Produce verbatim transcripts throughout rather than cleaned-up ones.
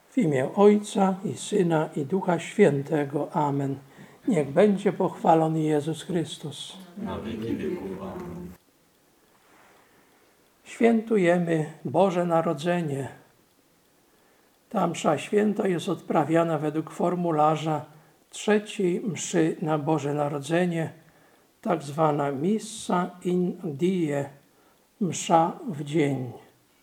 W imię Ojca i Syna i Ducha Świętego. Amen. Niech będzie pochwalony Jezus Chrystus. Na wieki wieków. Amen. Świętujemy Boże Narodzenie. Ta msza święta jest odprawiana według formularza trzeciej mszy na Boże Narodzenie, tak zwana Missa in die, msza w dzień.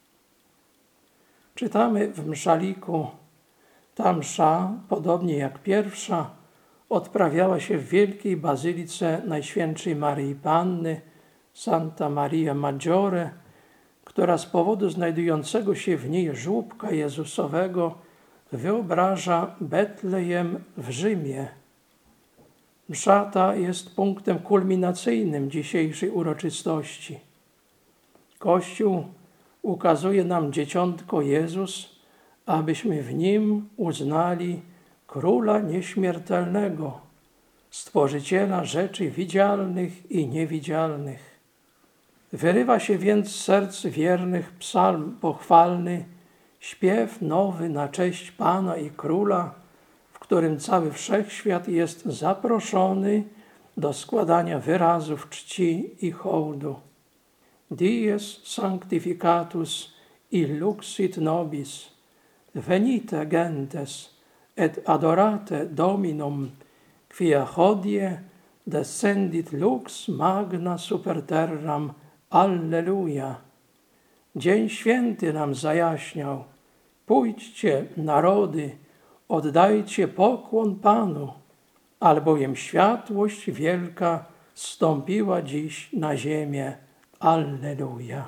Czytamy w mszaliku: ta msza, podobnie jak pierwsza, odprawiała się w wielkiej bazylice Najświętszej Maryi Panny, Santa Maria Maggiore, która z powodu znajdującego się w niej żłóbka Jezusowego wyobraża Betlejem w Rzymie. Msza ta jest punktem kulminacyjnym dzisiejszej uroczystości. Kościół ukazuje nam dzieciątko Jezus, abyśmy w nim uznali Króla Nieśmiertelnego, Stworzyciela rzeczy widzialnych i niewidzialnych. Wyrywa się więc z serc wiernych psalm pochwalny, śpiew nowy na cześć Pana i Króla, w którym cały wszechświat jest zaproszony do składania wyrazów czci i hołdu. Dies sanctificatus illuxit nobis, venite gentes, et adorate Dominum, quia hodie descendit lux magna super terram. Alleluja! Dzień święty nam zajaśniał. Pójdźcie, narody, oddajcie pokłon Panu, albowiem światłość wielka zstąpiła dziś na ziemię. Alleluja!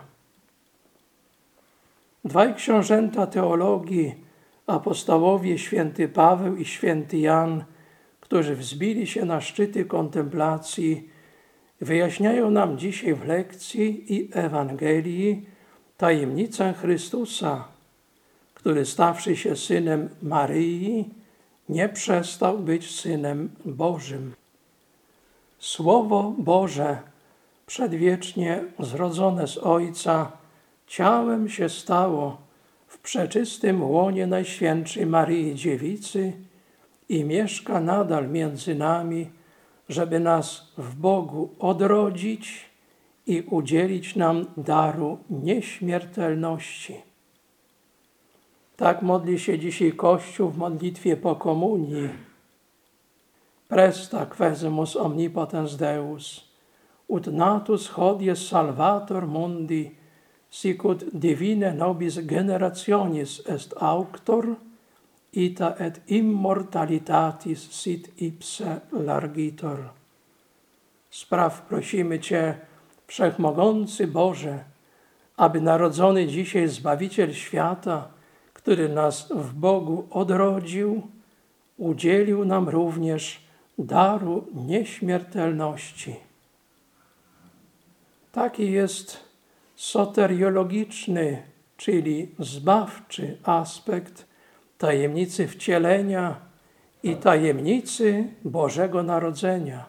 Dwaj książęta teologii, apostołowie święty Paweł i święty Jan, którzy wzbili się na szczyty kontemplacji, wyjaśniają nam dzisiaj w lekcji i Ewangelii tajemnicę Chrystusa, który stawszy się synem Maryi, nie przestał być synem Bożym. Słowo Boże, przedwiecznie zrodzone z Ojca, ciałem się stało w przeczystym łonie Najświętszej Maryi Dziewicy i mieszka nadal między nami, żeby nas w Bogu odrodzić i udzielić nam daru nieśmiertelności. Tak modli się dzisiaj Kościół w modlitwie po komunii. Presta quesemus omnipotens Deus, ut natus hodie salvator mundi, sicut divine nobis generationis est auctor, ita et immortalitatis sit ipse largitor. Spraw prosimy Cię, Wszechmogący Boże, aby narodzony dzisiaj Zbawiciel świata, który nas w Bogu odrodził, udzielił nam również daru nieśmiertelności. Taki jest soteriologiczny, czyli zbawczy aspekt tajemnicy wcielenia i tajemnicy Bożego Narodzenia.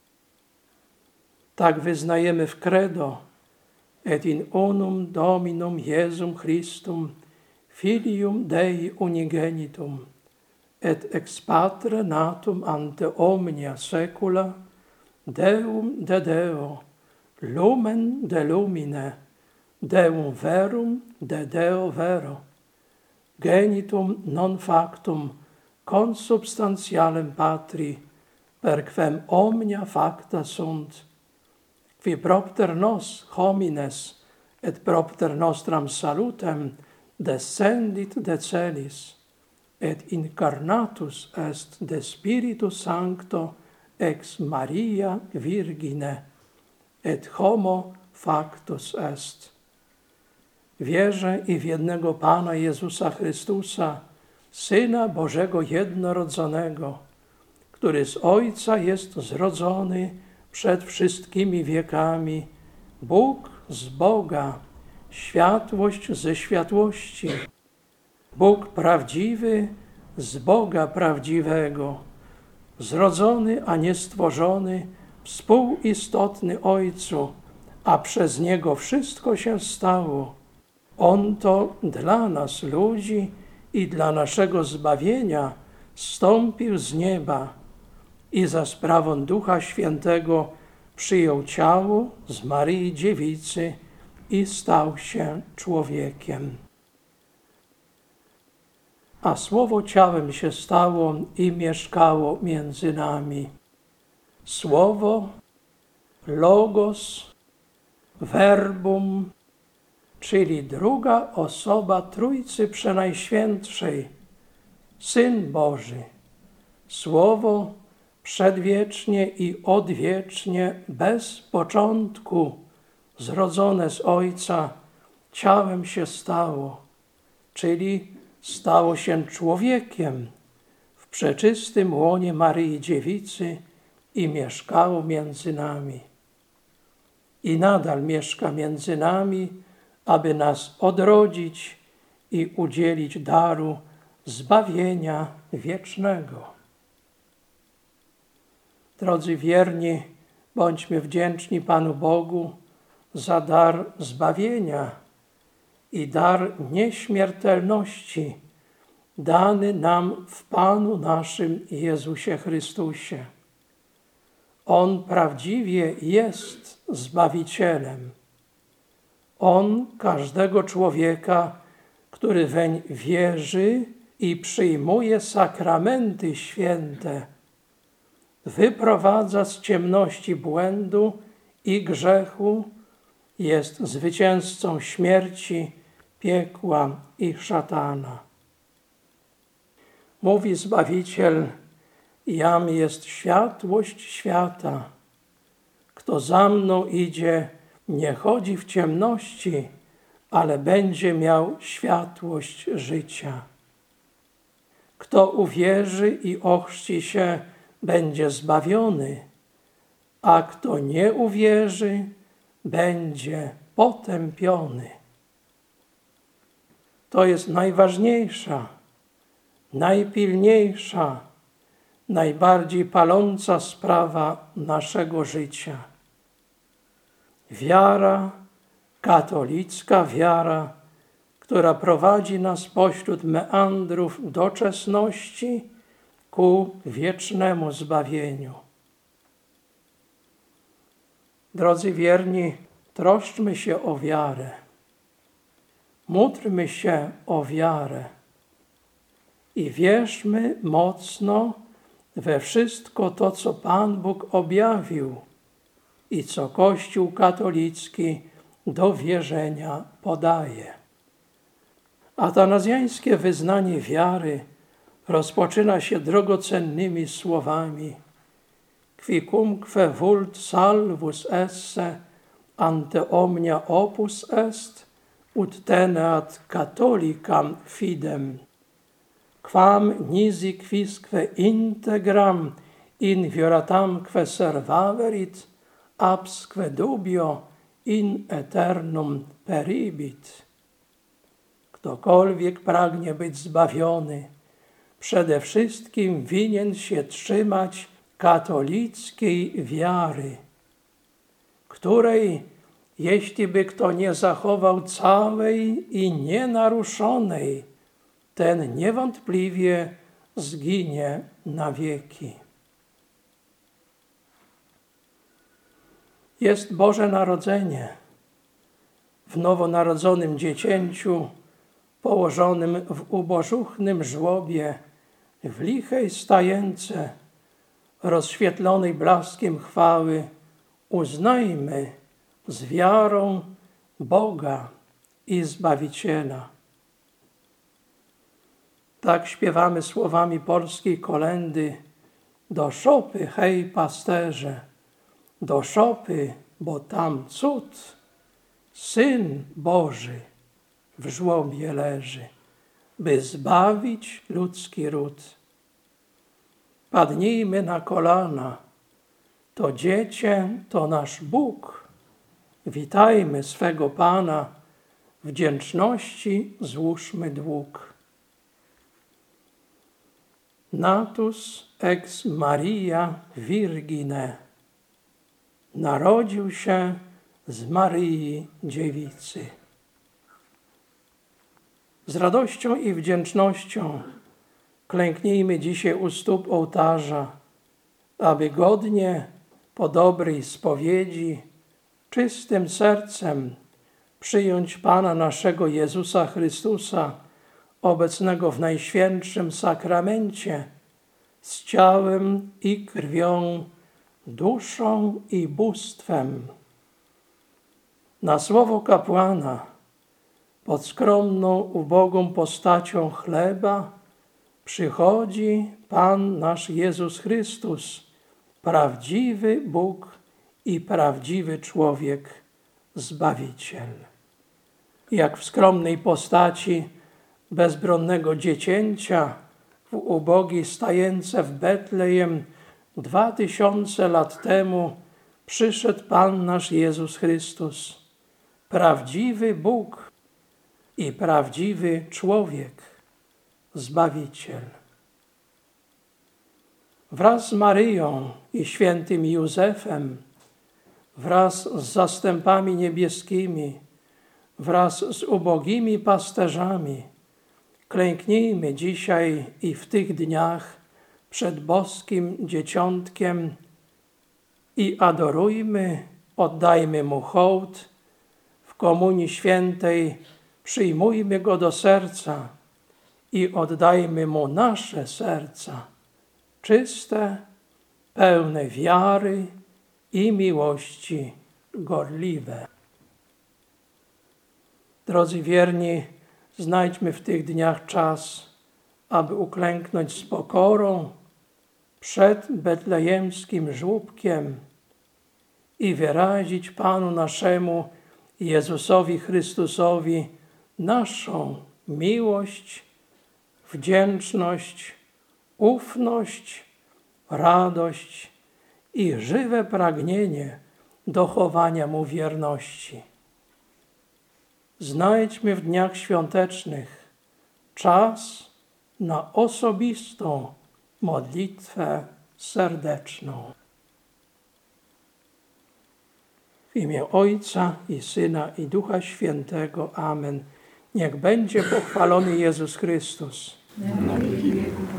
Tak wyznajemy w credo: et in unum Dominum Jesum Christum, Filium Dei unigenitum, et ex Patre natum ante omnia saecula, Deum de Deo, lumen de lumine, Deum verum de Deo vero, genitum non factum consubstantialem Patri, per quem omnia facta sunt, qui propter nos homines et propter nostram salutem descendit de celis, et incarnatus est de Spiritu Sancto ex Maria Virgine, et homo factus est. Wierzę i w jednego Pana Jezusa Chrystusa, Syna Bożego Jednorodzonego, który z Ojca jest zrodzony przed wszystkimi wiekami, Bóg z Boga, światłość ze światłości, Bóg prawdziwy z Boga prawdziwego, zrodzony, a nie stworzony, współistotny Ojcu, a przez Niego wszystko się stało. On to dla nas, ludzi, i dla naszego zbawienia zstąpił z nieba i za sprawą Ducha Świętego przyjął ciało z Maryi Dziewicy i stał się człowiekiem. A Słowo ciałem się stało i mieszkało między nami. Słowo, Logos, Verbum, czyli druga osoba Trójcy Przenajświętszej, Syn Boży, Słowo przedwiecznie i odwiecznie, bez początku, zrodzone z Ojca, ciałem się stało, czyli stało się człowiekiem w przeczystym łonie Maryi Dziewicy i mieszkało między nami. I nadal mieszka między nami, aby nas odrodzić i udzielić daru zbawienia wiecznego. Drodzy wierni, bądźmy wdzięczni Panu Bogu za dar zbawienia i dar nieśmiertelności dany nam w Panu naszym Jezusie Chrystusie. On prawdziwie jest Zbawicielem. On każdego człowieka, który weń wierzy i przyjmuje sakramenty święte, wyprowadza z ciemności błędu i grzechu, jest zwycięzcą śmierci, piekła i szatana. Mówi Zbawiciel: jam jest światłość świata. Kto za mną idzie, nie chodzi w ciemności, ale będzie miał światłość życia. Kto uwierzy i ochrzci się, będzie zbawiony, a kto nie uwierzy, będzie potępiony. To jest najważniejsza, najpilniejsza, najbardziej paląca sprawa naszego życia. Wiara, katolicka wiara, która prowadzi nas pośród meandrów doczesności ku wiecznemu zbawieniu. Drodzy wierni, troszczmy się o wiarę. Módlmy się o wiarę i wierzmy mocno we wszystko to, co Pan Bóg objawił i co Kościół katolicki do wierzenia podaje. Atanazjańskie wyznanie wiary rozpoczyna się drogocennymi słowami: quicumque vult salvus esse ante omnia opus est, ut teneat catholicam fidem, quam nisi quisque integram in vioratamque servaverit, absque dubio in eternum peribit. Ktokolwiek pragnie być zbawiony, przede wszystkim winien się trzymać katolickiej wiary, której, jeśli by kto nie zachował całej i nienaruszonej, ten niewątpliwie zginie na wieki. Jest Boże Narodzenie. W nowonarodzonym dziecięciu, położonym w ubożuchnym żłobie, w lichej stajence, rozświetlonej blaskiem chwały, uznajmy z wiarą Boga i Zbawiciela. Tak śpiewamy słowami polskiej kolędy: do szopy, hej pasterze, do szopy, bo tam cud, Syn Boży w żłobie leży, by zbawić ludzki ród. Padnijmy na kolana, to dziecię, to nasz Bóg. Witajmy swego Pana, wdzięczności złóżmy dług. Natus ex Maria Virgine. Narodził się z Maryi Dziewicy. Z radością i wdzięcznością klęknijmy dzisiaj u stóp ołtarza, aby godnie, po dobrej spowiedzi, czystym sercem przyjąć Pana naszego Jezusa Chrystusa, obecnego w Najświętszym Sakramencie, z ciałem i krwią, duszą i bóstwem. Na słowo kapłana, pod skromną, ubogą postacią chleba, przychodzi Pan nasz Jezus Chrystus, prawdziwy Bóg i prawdziwy człowiek, Zbawiciel. Jak w skromnej postaci bezbronnego dziecięcia w ubogiej stajence w Betlejem dwa tysiące lat temu przyszedł Pan nasz Jezus Chrystus, prawdziwy Bóg i prawdziwy człowiek, Zbawiciel. Wraz z Maryją i świętym Józefem, wraz z zastępami niebieskimi, wraz z ubogimi pasterzami, klęknijmy dzisiaj i w tych dniach przed boskim Dzieciątkiem i adorujmy, oddajmy Mu hołd. W Komunii Świętej przyjmujmy Go do serca i oddajmy Mu nasze serca, czyste, pełne wiary i miłości gorliwe. Drodzy wierni, znajdźmy w tych dniach czas, aby uklęknąć z pokorą przed betlejemskim żłóbkiem i wyrazić Panu naszemu Jezusowi Chrystusowi naszą miłość, wdzięczność, ufność, radość i żywe pragnienie dochowania Mu wierności. Znajdźmy w dniach świątecznych czas na osobistą modlitwę serdeczną. W imię Ojca i Syna i Ducha Świętego. Amen. Niech będzie pochwalony Jezus Chrystus. Na wieki wieków.